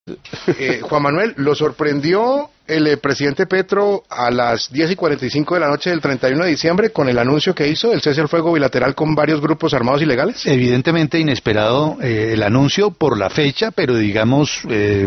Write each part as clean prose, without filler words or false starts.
Juan Manuel, ¿lo sorprendió el presidente Petro a las 10:45 de la noche del 31 de diciembre con el anuncio que hizo del cese al fuego bilateral con varios grupos armados ilegales? Evidentemente inesperado el anuncio por la fecha, pero digamos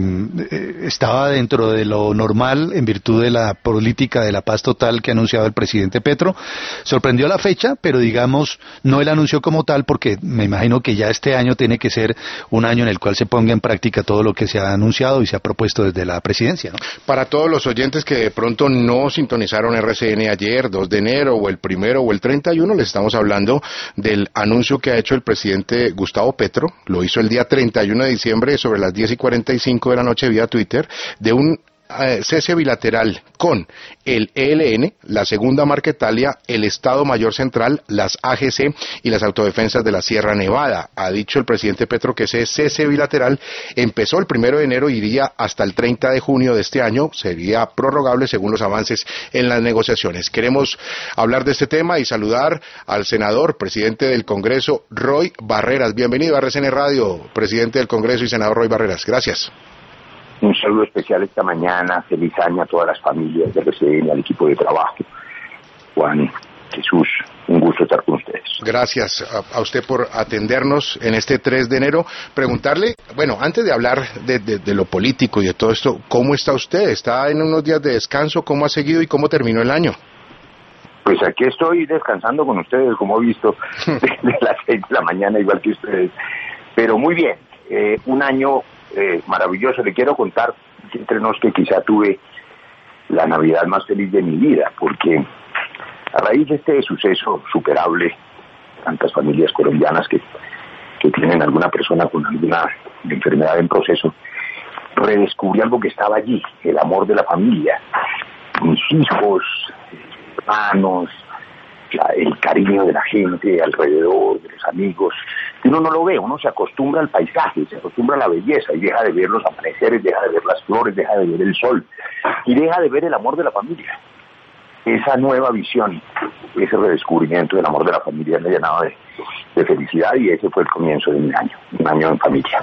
estaba dentro de lo normal en virtud de la política de la paz total que ha anunciado el presidente Petro. Sorprendió la fecha, pero digamos no el anuncio como tal, porque me imagino que ya este año tiene que ser un año en el cual se ponga en práctica todo lo que se ha anunciado y se ha propuesto desde la presidencia, ¿no? Para todos los oyentes que de pronto no sintonizaron RCN ayer, 2 de enero, o el 1 o el 31, les estamos hablando del anuncio que ha hecho el presidente Gustavo Petro. Lo hizo el día 31 de diciembre sobre las 10:45 de la noche vía Twitter, de un cese bilateral con el ELN, la Segunda Marquetalia, el Estado Mayor Central, las AGC y las autodefensas de la Sierra Nevada. Ha dicho el presidente Petro que ese cese bilateral empezó el 1 de enero y iría hasta el 30 de junio de este año. Sería prorrogable según los avances en las negociaciones. Queremos hablar de este tema y saludar al senador, presidente del Congreso, Roy Barreras. Bienvenido a RCN Radio, presidente del Congreso y senador Roy Barreras. Gracias. Un saludo especial esta mañana, feliz año a todas las familias de RCN, al equipo de trabajo. Juan, Jesús, un gusto estar con ustedes. Gracias a usted por atendernos en este 3 de enero. Preguntarle, bueno, antes de hablar de lo político y de todo esto, ¿cómo está usted? ¿Está en unos días de descanso? ¿Cómo ha seguido y cómo terminó el año? Pues aquí estoy descansando con ustedes, como he visto, desde las 6 de la mañana, igual que ustedes. Pero muy bien, un año maravilloso. Le quiero contar entre nos que quizá tuve la Navidad más feliz de mi vida, porque a raíz de este suceso superable, tantas familias colombianas que tienen alguna persona con alguna enfermedad en proceso, redescubrí algo que estaba allí, el amor de la familia, mis hijos, hermanos, el cariño de la gente alrededor, de los amigos. Uno no lo ve, uno se acostumbra al paisaje, se acostumbra a la belleza y deja de ver los amaneceres, deja de ver las flores, deja de ver el sol y deja de ver el amor de la familia. Esa nueva visión, ese redescubrimiento del amor de la familia me ha llenado de felicidad y ese fue el comienzo de mi año, un año en familia.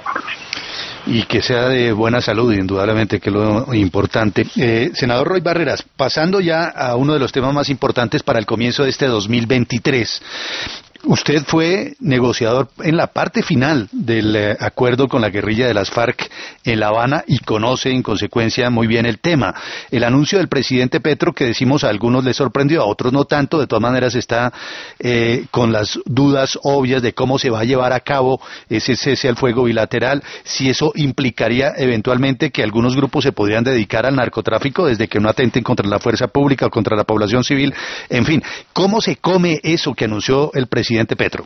Y que sea de buena salud, indudablemente, que es lo importante. Senador Roy Barreras, pasando ya a uno de los temas más importantes para el comienzo de este 2023. Usted fue negociador en la parte final del acuerdo con la guerrilla de las FARC en La Habana y conoce en consecuencia muy bien el tema. El anuncio del presidente Petro, que decimos a algunos les sorprendió, a otros no tanto, de todas maneras está con las dudas obvias de cómo se va a llevar a cabo ese cese al fuego bilateral, si eso implicaría eventualmente que algunos grupos se podrían dedicar al narcotráfico desde que no atenten contra la fuerza pública o contra la población civil, en fin, ¿cómo se come eso que anunció el presidente Petro?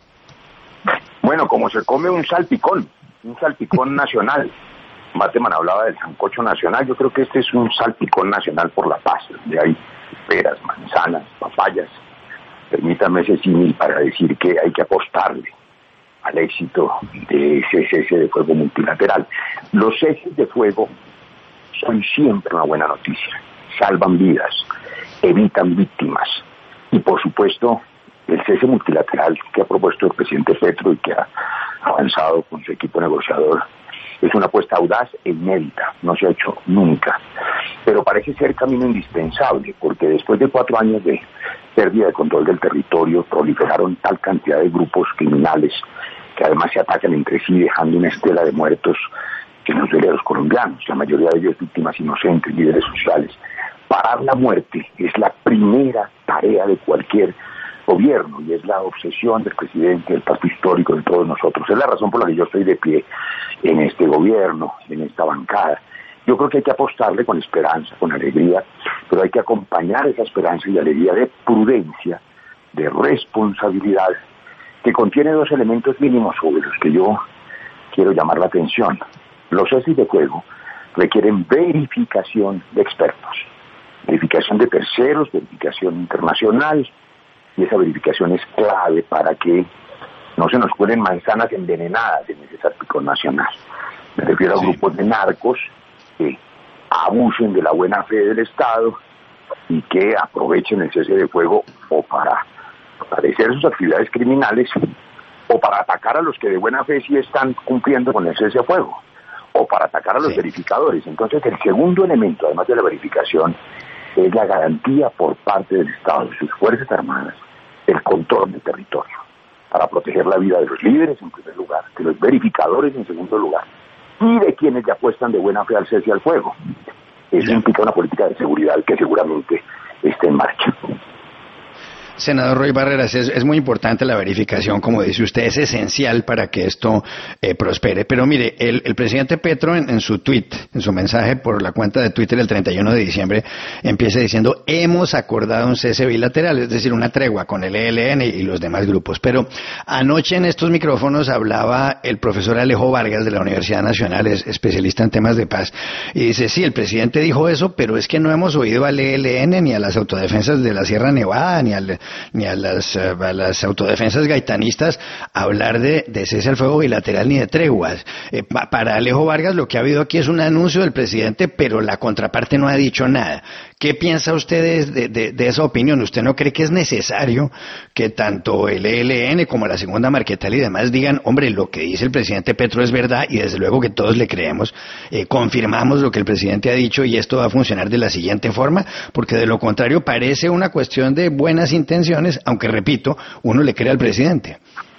Bueno, como se come un salpicón nacional. Bateman hablaba del sancocho nacional, yo creo que este es un salpicón nacional por la paz, donde hay peras, manzanas, papayas. Permítame ese símil para decir que hay que apostarle al éxito de ese cese de fuego multilateral. Los ceses de fuego son siempre una buena noticia, salvan vidas, evitan víctimas y por supuesto el cese multilateral que ha propuesto el presidente Petro y que ha avanzado con su equipo negociador es una apuesta audaz e inédita, no se ha hecho nunca, pero parece ser camino indispensable porque después de 4 años de pérdida de control del territorio proliferaron tal cantidad de grupos criminales que además se atacan entre sí dejando una estela de muertos que nos duele a los colombianos, la mayoría de ellos víctimas inocentes, líderes sociales. Parar la muerte es la primera tarea de cualquier gobierno y es la obsesión del presidente, del pacto histórico de todos nosotros. Es la razón por la que yo estoy de pie en este gobierno, en esta bancada. Yo creo que hay que apostarle con esperanza, con alegría, pero hay que acompañar esa esperanza y alegría de prudencia, de responsabilidad, que contiene 2 elementos mínimos sobre los que yo quiero llamar la atención. Los ceses de fuego requieren verificación de expertos, verificación de terceros, verificación internacional, y esa verificación es clave para que no se nos cuelen manzanas envenenadas en ese salpicón nacional. Me refiero a grupos de narcos que abusen de la buena fe del Estado y que aprovechen el cese de fuego o para fortalecer sus actividades criminales o para atacar a los que de buena fe sí están cumpliendo con el cese de fuego. o para atacar a los verificadores. Entonces, el segundo elemento, además de la verificación, es la garantía por parte del Estado, de sus Fuerzas Armadas, el control del territorio, para proteger la vida de los líderes en primer lugar, de los verificadores en segundo lugar, y de quienes ya apuestan de buena fe al cese al fuego. Eso implica una política de seguridad que seguramente esté en marcha. Senador Roy Barreras, es muy importante la verificación, como dice usted, es esencial para que esto prospere. Pero mire, el presidente Petro en su tweet, en su mensaje por la cuenta de Twitter el 31 de diciembre, empieza diciendo: hemos acordado un cese bilateral, es decir, una tregua con el ELN y los demás grupos. Pero anoche en estos micrófonos hablaba el profesor Alejo Vargas de la Universidad Nacional, es especialista en temas de paz, y dice: sí, el presidente dijo eso, pero es que no hemos oído al ELN ni a las autodefensas de la Sierra Nevada, ni a las autodefensas gaitanistas hablar de cese al fuego bilateral ni de treguas. Para Alejo Vargas lo que ha habido aquí es un anuncio del presidente, pero la contraparte no ha dicho nada. ¿Qué piensa usted de esa opinión? ¿Usted no cree que es necesario que tanto el ELN como la Segunda Marquetal y demás digan: hombre, lo que dice el presidente Petro es verdad, y desde luego que todos le creemos, confirmamos lo que el presidente ha dicho y esto va a funcionar de la siguiente forma? Porque de lo contrario parece una cuestión de buenas intenciones, aunque repito, uno le cree al presidente.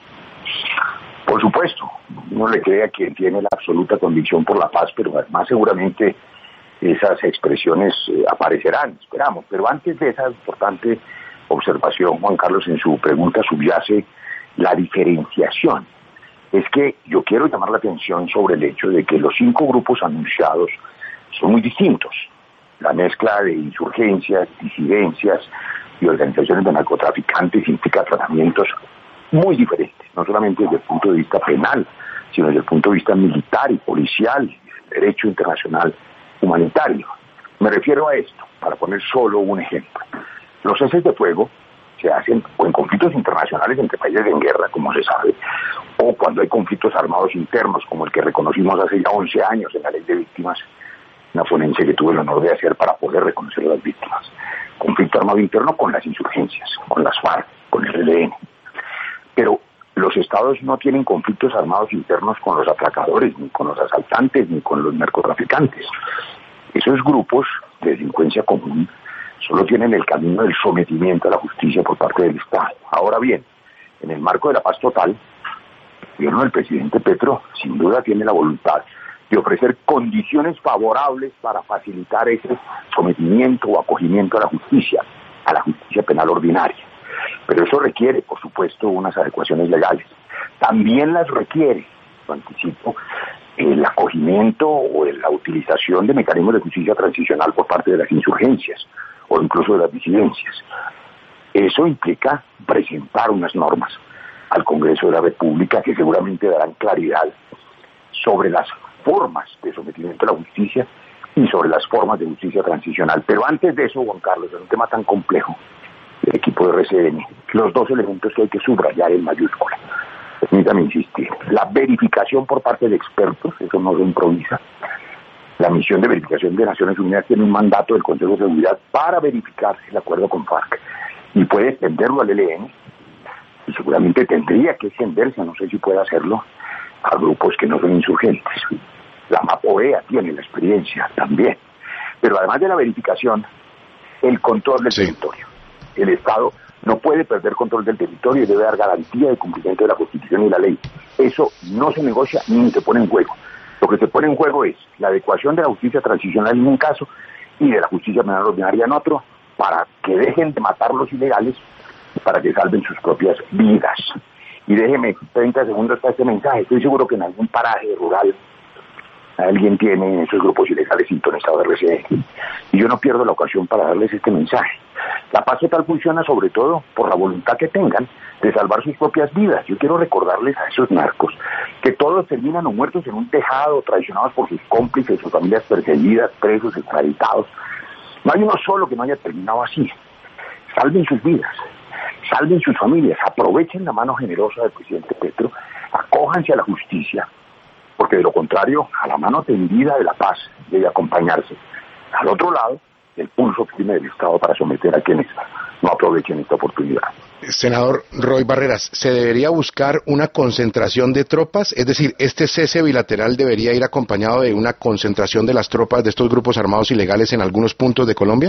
Por supuesto, uno le cree a quien tiene la absoluta convicción por la paz, pero además seguramente esas expresiones aparecerán, esperamos. Pero antes de esa importante observación, Juan Carlos, en su pregunta subyace la diferenciación. Es que yo quiero llamar la atención sobre el hecho de que los 5 grupos anunciados son muy distintos. La mezcla de insurgencias, disidencias y organizaciones de narcotraficantes implica tratamientos muy diferentes, no solamente desde el punto de vista penal, sino desde el punto de vista militar y policial, derecho internacional humanitario. Me refiero a esto, para poner solo un ejemplo. Los ceses de fuego se hacen o en conflictos internacionales entre países en guerra, como se sabe, o cuando hay conflictos armados internos, como el que reconocimos hace ya 11 años en la Ley de Víctimas, una ponencia que tuve el honor de hacer para poder reconocer a las víctimas. Conflicto armado interno con las insurgencias, con las FARC, con el ELN. Pero los estados no tienen conflictos armados internos con los atracadores, ni con los asaltantes, ni con los narcotraficantes. Esos grupos de delincuencia común solo tienen el camino del sometimiento a la justicia por parte del Estado. Ahora bien, en el marco de la paz total, el gobierno del presidente Petro sin duda tiene la voluntad de ofrecer condiciones favorables para facilitar ese sometimiento o acogimiento a la justicia penal ordinaria. Pero eso requiere, por supuesto, unas adecuaciones legales. También las requiere, lo anticipo, el acogimiento o la utilización de mecanismos de justicia transicional por parte de las insurgencias o incluso de las disidencias. Eso implica presentar unas normas al Congreso de la República que seguramente darán claridad sobre las formas de sometimiento a la justicia y sobre las formas de justicia transicional. Pero antes de eso, Juan Carlos, es un tema tan complejo, el equipo de RCN, los 2 elementos que hay que subrayar en mayúscula. Permítame insistir. La verificación por parte de expertos, eso no se improvisa. La misión de verificación de Naciones Unidas tiene un mandato del Consejo de Seguridad para verificar el acuerdo con FARC y puede extenderlo al ELN y seguramente tendría que extenderse, no sé si puede hacerlo, a grupos que no son insurgentes. La MAPOEA tiene la experiencia también. Pero además de la verificación, el control del territorio. El Estado no puede perder control del territorio y debe dar garantía de cumplimiento de la Constitución y la ley. Eso no se negocia ni se pone en juego. Lo que se pone en juego es la adecuación de la justicia transicional en un caso y de la justicia penal ordinaria en otro, para que dejen de matar los ilegales y para que salven sus propias vidas. Y déjeme 30 segundos para este mensaje. Estoy seguro que en algún paraje rural alguien tiene esos grupos ilegales sintonizados de RCN. Y yo no pierdo la ocasión para darles este mensaje. La paz total funciona sobre todo por la voluntad que tengan de salvar sus propias vidas. Yo quiero recordarles a esos narcos que todos terminan o muertos en un tejado, traicionados por sus cómplices, sus familias perseguidas, presos, extraditados. No hay uno solo que no haya terminado así. Salven sus vidas, salven sus familias, aprovechen la mano generosa del presidente Petro, acójanse a la justicia, porque de lo contrario, a la mano tendida de la paz debe acompañarse, al otro lado, el pulso firme del Estado para someter a quienes no aprovechen esta oportunidad. Senador Roy Barreras, ¿se debería buscar una concentración de tropas? Es decir, ¿este cese bilateral debería ir acompañado de una concentración de las tropas de estos grupos armados ilegales en algunos puntos de Colombia?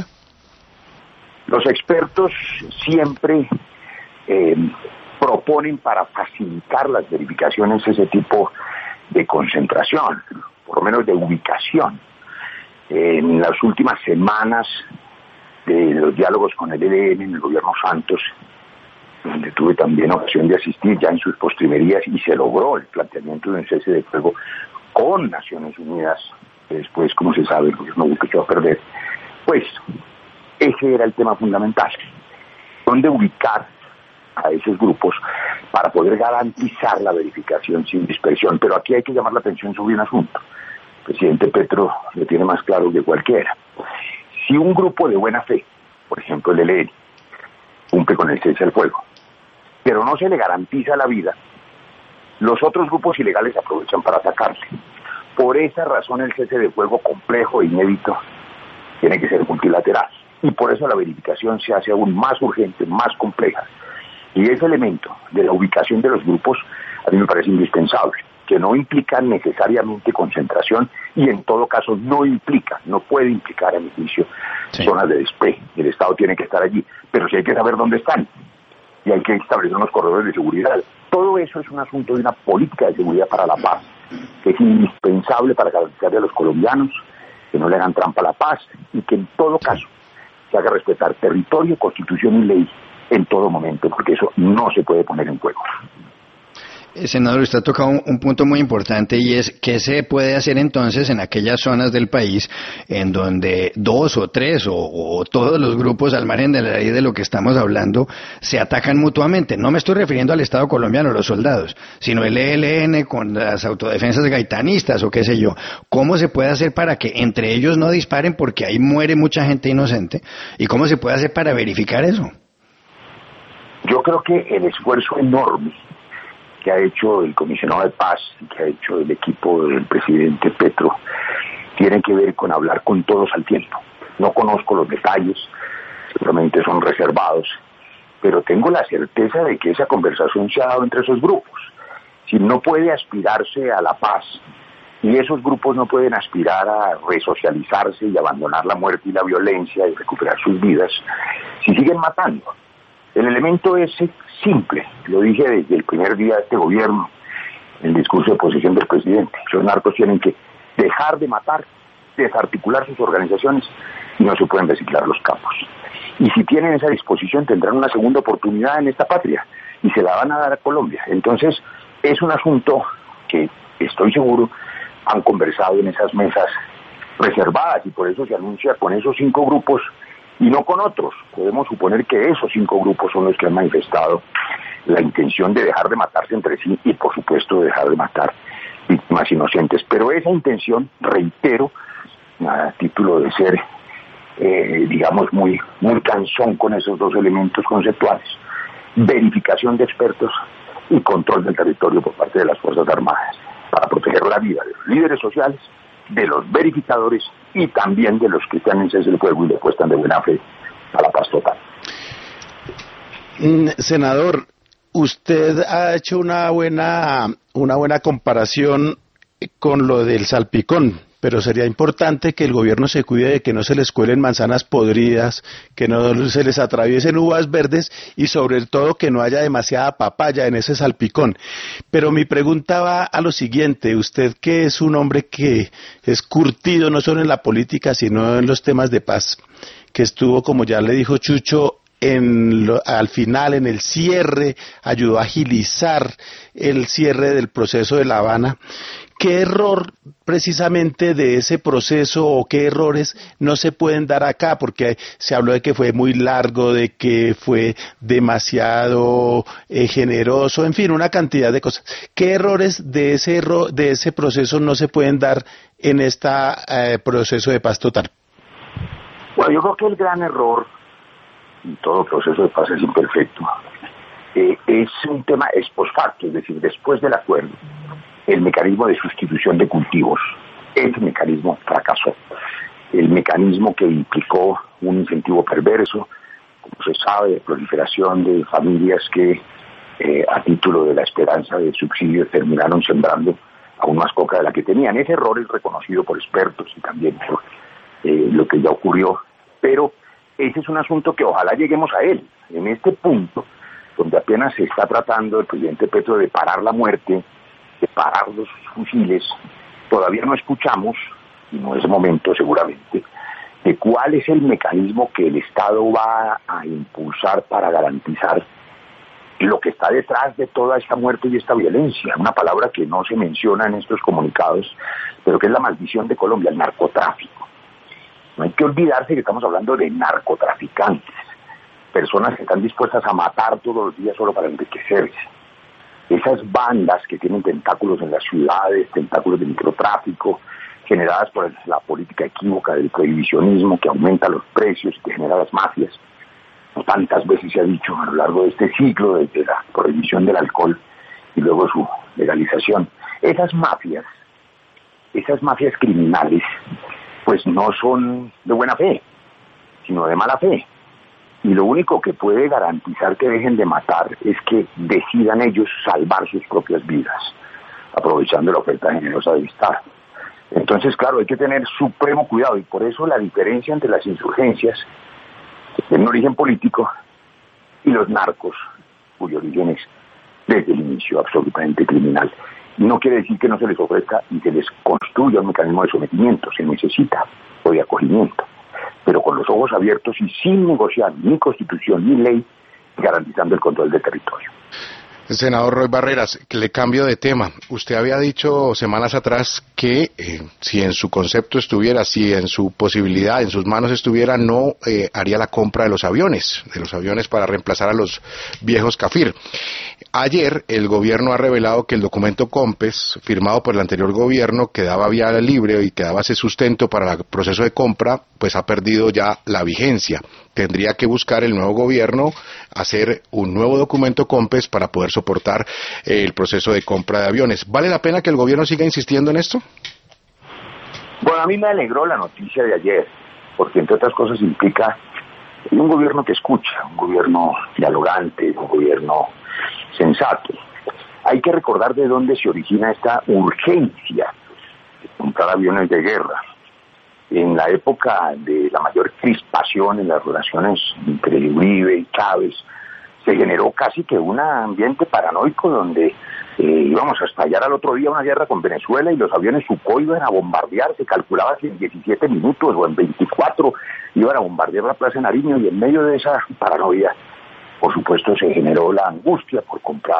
Los expertos siempre proponen para facilitar las verificaciones ese tipo de concentración, por lo menos de ubicación. En las últimas semanas de los diálogos con el ELN en el gobierno Santos, donde tuve también ocasión de asistir ya en sus postrimerías, y se logró el planteamiento de un cese de fuego con Naciones Unidas, que después, como se sabe, el gobierno Duque echó a perder, pues ese era el tema fundamental, dónde ubicar a esos grupos para poder garantizar la verificación sin dispersión. Pero aquí hay que llamar la atención sobre un asunto. El presidente Petro lo tiene más claro que cualquiera. Si un grupo de buena fe, por ejemplo el ELN, cumple con el cese al fuego, pero no se le garantiza la vida, los otros grupos ilegales aprovechan para atacarle. Por esa razón el cese de fuego complejo e inédito tiene que ser multilateral, y por eso la verificación se hace aún más urgente, más compleja. Y ese elemento de la ubicación de los grupos a mí me parece indispensable, que no implica necesariamente concentración, y en todo caso no puede implicar, a mi juicio, zonas de despeje. El Estado tiene que estar allí, pero sí hay que saber dónde están, y hay que establecer unos corredores de seguridad. Todo eso es un asunto de una política de seguridad para la paz, que es indispensable para garantizarle a los colombianos que no le hagan trampa a la paz, y que en todo caso se haga respetar territorio, constitución y ley en todo momento, porque eso no se puede poner en juego. Senador, usted ha tocado un punto muy importante, y es qué se puede hacer entonces en aquellas zonas del país en donde dos o tres o todos los grupos, al margen de la ley de lo que estamos hablando, se atacan mutuamente. No me estoy refiriendo al Estado colombiano, los soldados, sino el ELN con las autodefensas gaitanistas o qué sé yo. ¿Cómo se puede hacer para que entre ellos no disparen, porque ahí muere mucha gente inocente? ¿Y cómo se puede hacer para verificar eso? Yo creo que el esfuerzo enorme que ha hecho el comisionado de paz, que ha hecho el equipo del presidente Petro, tiene que ver con hablar con todos al tiempo. No conozco los detalles, seguramente son reservados, pero tengo la certeza de que esa conversación se ha dado entre esos grupos. Si no puede aspirarse a la paz, y esos grupos no pueden aspirar a resocializarse y abandonar la muerte y la violencia y recuperar sus vidas, si siguen matando. El elemento es simple, lo dije desde el primer día de este gobierno, en el discurso de posición del presidente. Los narcos tienen que dejar de matar, desarticular sus organizaciones, y no se pueden reciclar los capos. Y si tienen esa disposición, tendrán una segunda oportunidad en esta patria, y se la van a dar a Colombia. Entonces, es un asunto que estoy seguro han conversado en esas mesas reservadas, y por eso se anuncia con esos 5 grupos y no con otros. Podemos suponer que esos 5 grupos son los que han manifestado la intención de dejar de matarse entre sí, y por supuesto de dejar de matar víctimas inocentes. Pero esa intención, reitero, a título de ser digamos muy cansón con esos 2 elementos conceptuales: verificación de expertos y control del territorio por parte de las Fuerzas Armadas, para proteger la vida de los líderes sociales, de los verificadores y también de los que están en cese del fuego y le apuestan de buena fe a la paz total. Senador, usted ha hecho una buena comparación con lo del salpicón, pero sería importante que el gobierno se cuide de que no se les cuelen manzanas podridas, que no se les atraviesen uvas verdes, y sobre todo que no haya demasiada papaya en ese salpicón. Pero mi pregunta va a lo siguiente: usted, que es un hombre que es curtido no solo en la política sino en los temas de paz, que estuvo, como ya le dijo Chucho, al final, en el cierre, ayudó a agilizar el cierre del proceso de La Habana. ¿Qué error precisamente de ese proceso, o qué errores no se pueden dar acá? Porque se habló de que fue muy largo, de que fue demasiado generoso, en fin, una cantidad de cosas. ¿Qué errores de ese proceso no se pueden dar en este proceso de paz total? Bueno, yo creo que el gran error, y todo proceso de paz es imperfecto, es un tema ex post facto, es decir, después del acuerdo, el mecanismo de sustitución de cultivos. Ese mecanismo fracasó. mecanismo que implicó un incentivo perverso, como se sabe, de proliferación de familias que a título de la esperanza de subsidio terminaron sembrando aún más coca de la que tenían. Ese error es reconocido por expertos y también por lo que ya ocurrió, pero ese es un asunto que ojalá lleguemos a él. En este punto, donde apenas se está tratando el presidente Petro de parar la muerte, de parar los fusiles, todavía no escuchamos, y no es momento seguramente, de cuál es el mecanismo que el Estado va a impulsar para garantizar lo que está detrás de toda esta muerte y esta violencia, una palabra que no se menciona en estos comunicados, pero que es la maldición de Colombia, el narcotráfico. No hay que olvidarse que estamos hablando de narcotraficantes, personas que están dispuestas a matar todos los días solo para enriquecerse. Esas bandas que tienen tentáculos en las ciudades, tentáculos de microtráfico, generadas por la política equívoca del prohibicionismo que aumenta los precios y que genera las mafias. Tantas veces se ha dicho a lo largo de este ciclo, desde la prohibición del alcohol y luego su legalización. Esas mafias criminales, pues no son de buena fe, sino de mala fe. Y lo único que puede garantizar que dejen de matar es que decidan ellos salvar sus propias vidas, aprovechando la oferta generosa del Estado. Entonces, claro, hay que tener supremo cuidado, y por eso la diferencia entre las insurgencias de un origen político y los narcos, cuyo origen es desde el inicio absolutamente criminal. No quiere decir que no se les ofrezca y se les construya un mecanismo de sometimiento, se necesita, o de acogimiento, pero con los ojos abiertos y sin negociar ni constitución ni ley, garantizando el control del territorio. Senador Roy Barreras, que le cambio de tema. Usted había dicho semanas atrás que si en su concepto estuviera, si en su posibilidad, en sus manos estuviera, no haría la compra de los aviones para reemplazar a los viejos Cafir. Ayer el gobierno ha revelado que el documento COMPES, firmado por el anterior gobierno, que daba vía libre y que daba ese sustento para el proceso de compra, pues ha perdido ya la vigencia. Tendría que buscar el nuevo gobierno hacer un nuevo documento COMPES para poder soportar el proceso de compra de aviones. ¿Vale la pena que el gobierno siga insistiendo en esto? Bueno, a mí me alegró la noticia de ayer, porque entre otras cosas implica un gobierno que escucha, un gobierno dialogante, un gobierno sensato. Hay que recordar de dónde se origina esta urgencia de comprar aviones de guerra. En la época de la mayor crispación en las relaciones entre Uribe y Chávez, se generó casi que un ambiente paranoico donde íbamos a estallar al otro día una guerra con Venezuela y los aviones Sukhoi iban a bombardear. Se calculaba que en 17 minutos o en 24 iban a bombardear la Plaza de Nariño, y en medio de esa paranoia, por supuesto, se generó la angustia por comprar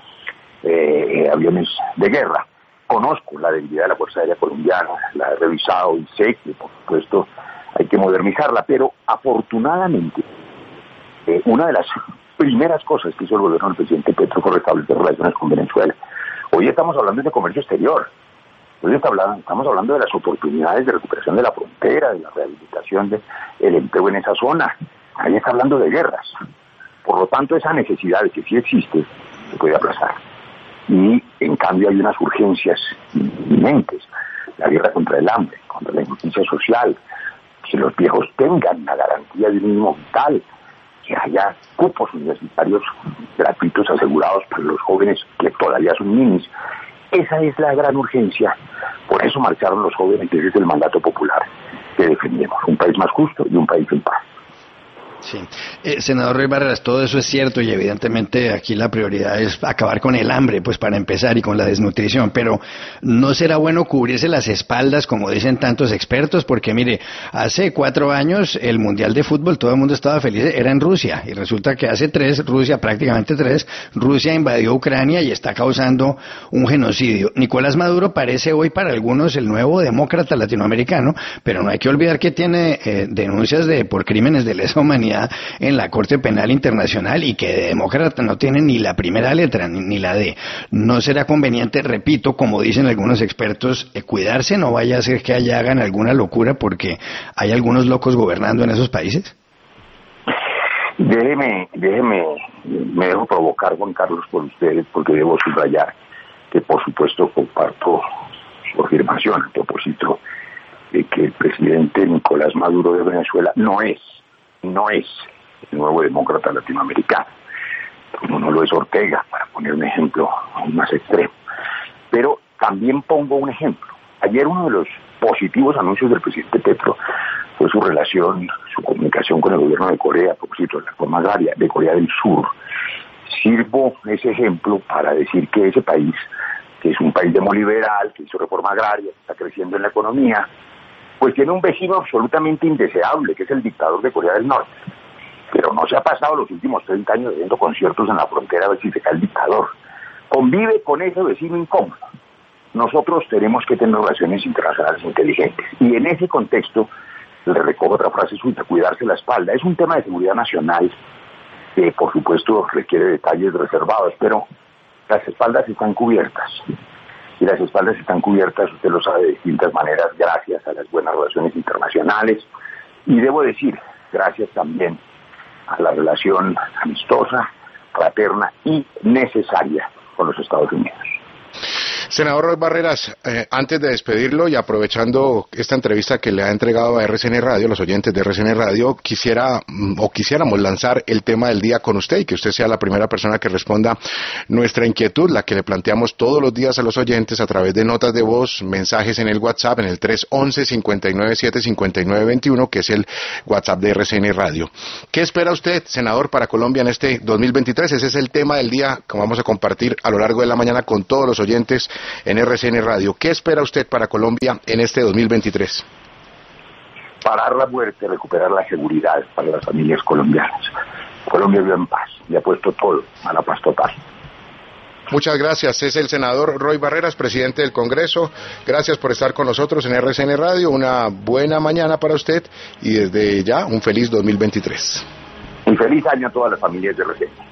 aviones de guerra. Conozco la debilidad de la Fuerza Aérea Colombiana, la he revisado y sé que, por supuesto, hay que modernizarla, pero afortunadamente, una de las primeras cosas que hizo el gobierno del presidente Petro fue restablecer relaciones con Venezuela. Hoy estamos hablando de comercio exterior, hoy estamos hablando de las oportunidades de recuperación de la frontera, de la rehabilitación del empleo en esa zona. Ahí está hablando de guerras. Por lo tanto, esa necesidad de que sí existe, se puede aplazar. Y en cambio hay unas urgencias inminentes: la guerra contra el hambre, contra la injusticia social, que los viejos tengan la garantía de un mínimo vital, que haya cupos universitarios gratuitos asegurados para los jóvenes que todavía son ninis. Esa es la gran urgencia. Por eso marcharon los jóvenes, que ese es el mandato popular que defendemos: un país más justo y un país en paz. Sí. Senador Roy Barreras, todo eso es cierto y evidentemente aquí la prioridad es acabar con el hambre, pues para empezar, y con la desnutrición, pero ¿no será bueno cubrirse las espaldas, como dicen tantos expertos? Porque mire, hace 4 años el Mundial de Fútbol, todo el mundo estaba feliz, era en Rusia, y resulta que hace 3, prácticamente 3, Rusia invadió Ucrania y está causando un genocidio. Nicolás Maduro parece hoy para algunos el nuevo demócrata latinoamericano, pero no hay que olvidar que tiene denuncias por crímenes de lesa humanidad en la Corte Penal Internacional, y que de demócrata no tiene ni la primera letra ni la D. ¿No será conveniente, repito, como dicen algunos expertos, cuidarse? No vaya a ser que allá hagan alguna locura, porque hay algunos locos gobernando en esos países. Me dejo provocar, Juan Carlos, por ustedes, porque debo subrayar que por supuesto comparto su afirmación a propósito de que el presidente Nicolás Maduro de Venezuela no es el nuevo demócrata latinoamericano, como no lo es Ortega, para poner un ejemplo aún más extremo. Pero también pongo un ejemplo. Ayer uno de los positivos anuncios del presidente Petro fue su comunicación con el gobierno de Corea, por cierto, la reforma agraria de Corea del Sur. Sirvo ese ejemplo para decir que ese país, que es un país demoliberal, que hizo reforma agraria, que está creciendo en la economía, pues tiene un vecino absolutamente indeseable, que es el dictador de Corea del Norte. Pero no se ha pasado los últimos 30 años haciendo conciertos en la frontera a ver si se cae el dictador. Convive con ese vecino incómodo. Nosotros tenemos que tener relaciones internacionales inteligentes. Y en ese contexto, le recojo otra frase suya, cuidarse la espalda. Es un tema de seguridad nacional que, por supuesto, requiere detalles reservados, pero las espaldas están cubiertas. Y las espaldas están cubiertas, usted lo sabe, de distintas maneras, gracias a las buenas relaciones internacionales. Y debo decir, gracias también a la relación amistosa, fraterna y necesaria con los Estados Unidos. Senador Roy Barreras, antes de despedirlo y aprovechando esta entrevista que le ha entregado a RCN Radio, los oyentes de RCN Radio, quisiéramos lanzar el tema del día con usted y que usted sea la primera persona que responda nuestra inquietud, la que le planteamos todos los días a los oyentes a través de notas de voz, mensajes en el WhatsApp, en el 311-597-5921, que es el WhatsApp de RCN Radio. ¿Qué espera usted, senador, para Colombia en este 2023? Ese es el tema del día que vamos a compartir a lo largo de la mañana con todos los oyentes en RCN Radio. ¿Qué espera usted para Colombia en este 2023? Parar la muerte, recuperar la seguridad para las familias colombianas. Colombia vive en paz y ha puesto todo a la paz total. Muchas gracias. Es el senador Roy Barreras, presidente del Congreso. Gracias por estar con nosotros en RCN Radio. Una buena mañana para usted y desde ya un feliz 2023. Un feliz año a todas las familias de RCN.